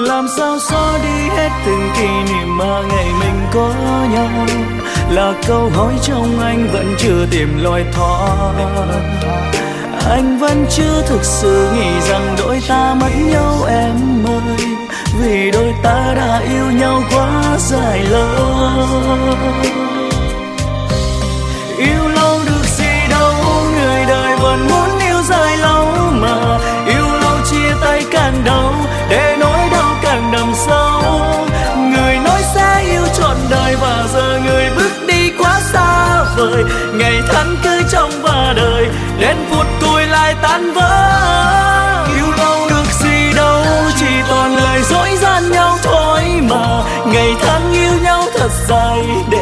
làm sao xóa đi hết từng kỷ niệm mà ngày mình có nhau, là câu hỏi trong anh vẫn chưa tìm lối thoát. Anh vẫn chưa thực sự nghĩ rằng đôi ta mất nhau em ơi, vì đôi ta đã yêu nhau quá dài lâu. Yêu lâu được gì đâu, người đời vẫn muốn yêu dài lâu mà. Yêu lâu chia tay càng đau, để nỗi đau càng đậm sâu. Người nói sẽ yêu trọn đời và giờ người bước đi quá xa vời. Ngày tháng cứ trong ba đời, đến phút cuối lại tan vỡ. Yêu lâu được gì đâu, chỉ toàn lời dối gian nhau thôi mà. Ngày tháng yêu nhau thật dài,